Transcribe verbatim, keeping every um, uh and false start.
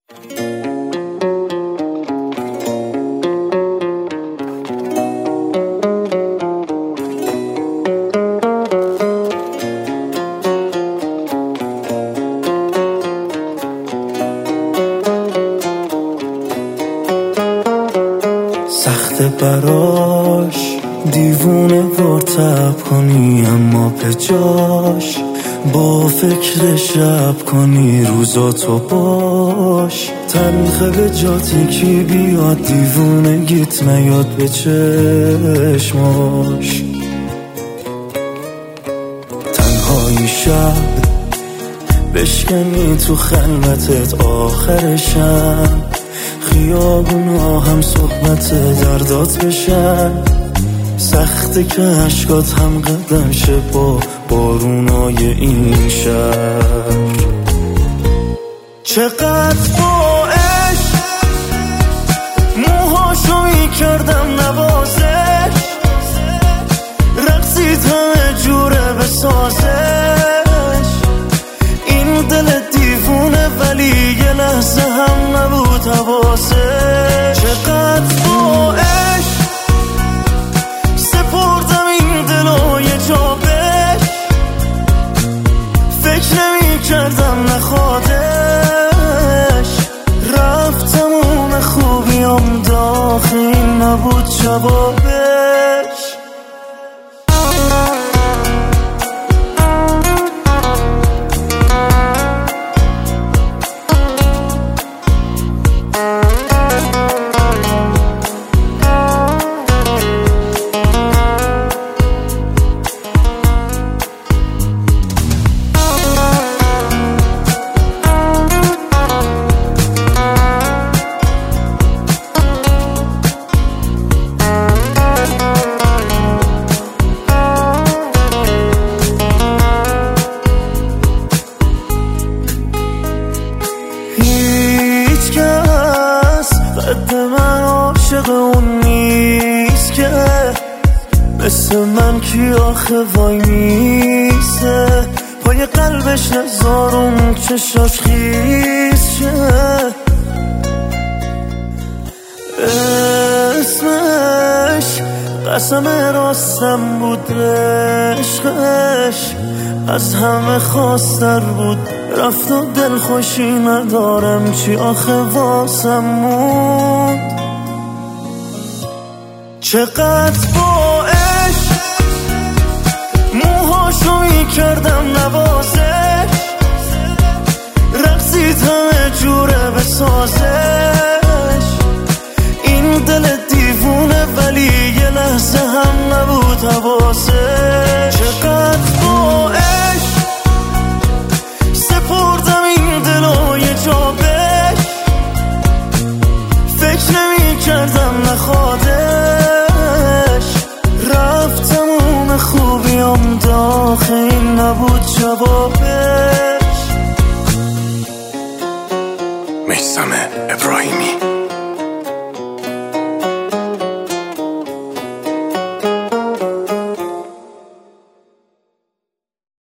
سخت براش دیوونه ورطب کنی، اما به جاش با فکر شب کنی روزاتو باش. تلخه به جاتی کی بیاد دیوونگیت نیاد به چشماش. تنهایی شب بشکنی تو خلوتت، آخر شب خیابونا هم صحبت دردات بشن. سخته که عشقات هم قدم شه با بارونای این شهر. چقدر با عشق موهاشو میکردم نوازش، رقصید همه جوره بسازش. این دل دیوونه ولی یه لحظه هم نبود حواسش. چقدر با عشق سپردم این دلو یه جا بهش، فکر نمی کردم نخوادش. رفتم اون خوبیام داخل این نبود جوابش. هیچ کس قد من عاشق اون نیست که مثل من کی آخه وای میسته پای قلبش نزارون چشاش خیز شه. اسمش قسم راستم بود، عشقش از همه خواستر بود. رفت و دل خوشی ندارم چی آخه واسم موند. چقدر با عشق موهاشو میکردم نوازش، رقصید همه جوره بسازش. این دل دیوونه ولی یه لحظه هم نبود حواسش. چقدر با عشق سپردم این دلو یه جا بهش، فکر نمی کردم نخوادش. رفتم اون خوبیام داخل این نبود جوابش. میثم ابراهیمی.